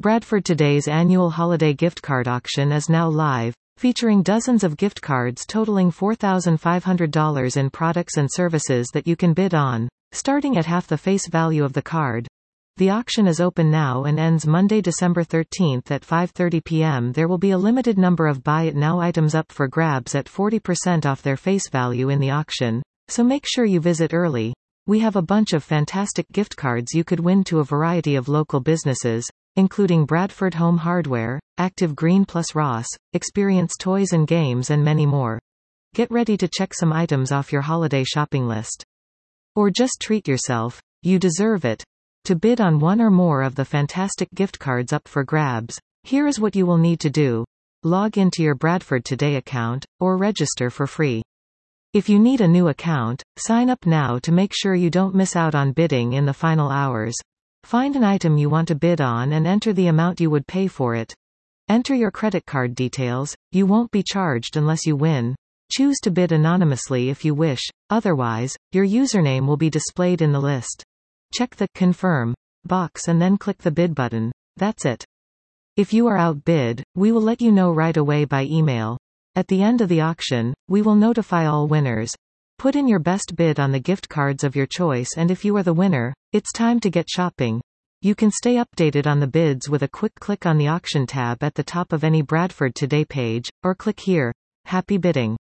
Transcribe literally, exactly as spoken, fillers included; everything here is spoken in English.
Bradford Today's annual holiday gift card auction is now live, featuring dozens of gift cards totaling four thousand five hundred dollars in products and services that you can bid on, starting at half the face value of the card. The auction is open now and ends Monday, December thirteenth at five thirty p m There will be a limited number of Buy It Now items up for grabs at forty percent off their face value in the auction, so make sure you visit early. We have a bunch of fantastic gift cards you could win to a variety of local businesses, including Bradford Home Hardware, Active Green Plus Ross, Experience Toys and Games and many more. Get ready to check some items off your holiday shopping list. Or just treat yourself. You deserve it. To bid on one or more of the fantastic gift cards up for grabs, here is what you will need to do. Log into your Bradford Today account, or register for free. If you need a new account, sign up now to make sure you don't miss out on bidding in the final hours. Find an item you want to bid on and enter the amount you would pay for it. Enter your credit card details. You won't be charged unless you win. Choose to bid anonymously if you wish, otherwise, your username will be displayed in the list. Check the Confirm box and then click the bid button. That's it. If you are outbid, we will let you know right away by email. At the end of the auction, we will notify all winners. Put in your best bid on the gift cards of your choice, and if you are the winner, it's time to get shopping. You can stay updated on the bids with a quick click on the auction tab at the top of any Bradford Today page, or click here. Happy bidding.